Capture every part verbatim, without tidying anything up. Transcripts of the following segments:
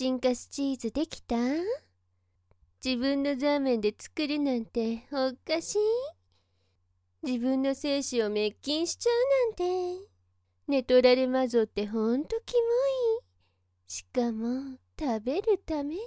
チンカスチーズできた？自分のザーメンで作るなんておかしい。自分の精子を滅菌しちゃうなんて。ネトラレマゾってほんとキモい。しかも食べるために。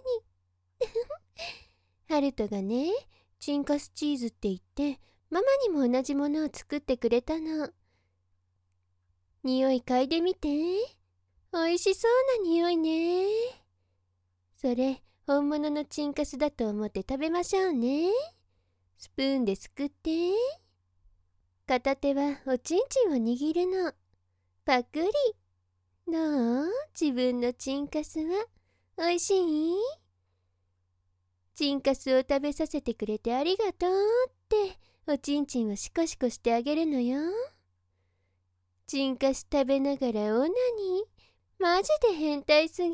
ハルトがね、チンカスチーズって言ってママにも同じものを作ってくれたの。匂い嗅いでみて。おいしそうな匂いね。それ本物のチンカスだと思って食べましょうね。スプーンですくって。片手はおちんちんを握るの。パクリ。どう？自分のチンカスはおいしい？チンカスを食べさせてくれてありがとうっておちんちんをシコシコしてあげるのよ。チンカス食べながらオナニー。マジで変態すぎ。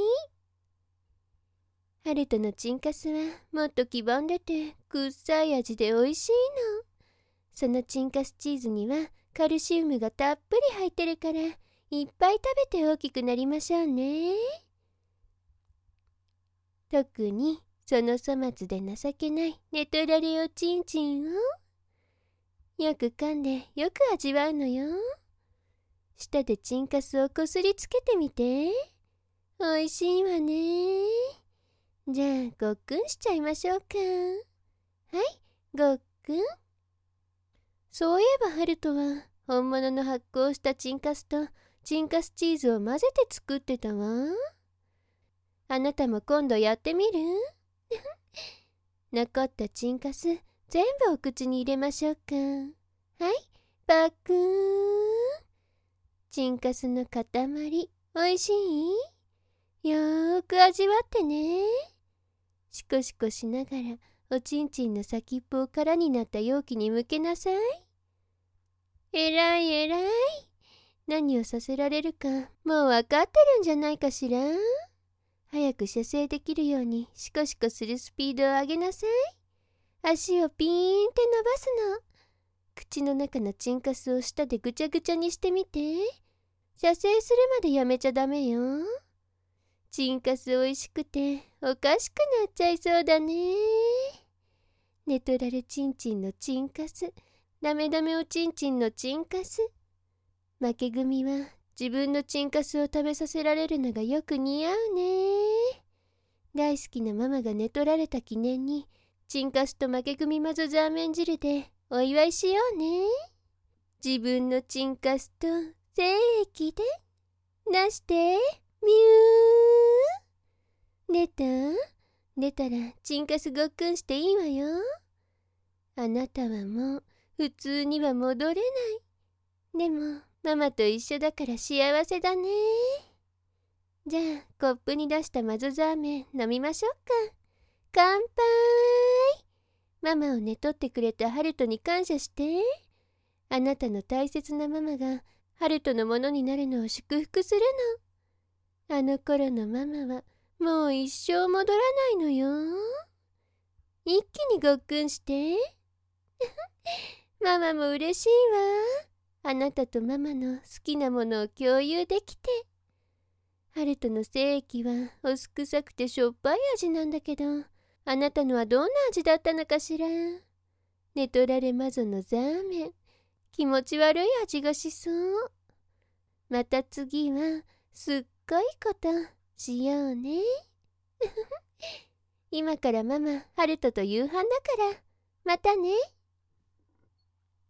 ハルトのチンカスはもっと黄ばんでてくっさい味でおいしいの。そのチンカスチーズにはカルシウムがたっぷり入ってるからいっぱい食べて大きくなりましょうね。特にその粗末で情けないネトラレおちんちんをよく噛んでよく味わうのよ。舌でチンカスをこすりつけてみて。おいしいわね。じゃあごっくんしちゃいましょうか。はい、ごっくん。そういえばハルトは本物の発酵したチンカスとチンカスチーズを混ぜて作ってたわ。あなたも今度やってみる？残ったチンカス全部お口に入れましょうか。はい、パクーン。チンカスの塊おいしい？よーく味わってね。シコシコしながらおちんちんの先っぽを空になった容器に向けなさい。えらいえらい。何をさせられるかもうわかってるんじゃないかしら。早く射精できるようにシコシコするスピードを上げなさい。足をピーンって伸ばすの。口の中のチンカスを舌でぐちゃぐちゃにしてみて。射精するまでやめちゃダメよ。チンカスおいしくておかしくなっちゃいそうだね。ネトラレチンチンのチンカス、ダメダメおちんちんのチンカス。負け組は自分のチンカスを食べさせられるのがよく似合うね。大好きなママが寝取られた記念にチンカスと負け組マゾザーメン汁でお祝いしようね。自分のチンカスと精液で出してミュー。出た？出たらチンカスごっくんしていいわよ。あなたはもう普通には戻れない。でもママと一緒だから幸せだね。じゃあコップに出したマゾザーメン飲みましょうか。乾杯。ママを寝取ってくれたハルトに感謝して。あなたの大切なママがハルトのものになるのを祝福するの。あの頃のママはもう一生戻らないのよ。一気にごっくんしてママも嬉しいわ。あなたとママの好きなものを共有できて。ハルトの精液はお酢臭くてしょっぱい味なんだけど、あなたのはどんな味だったのかしら。ネトラレマゾのザーメン、気持ち悪い味がしそう。また次はすっごいことしようね。今からママハルトと夕飯だからまたね。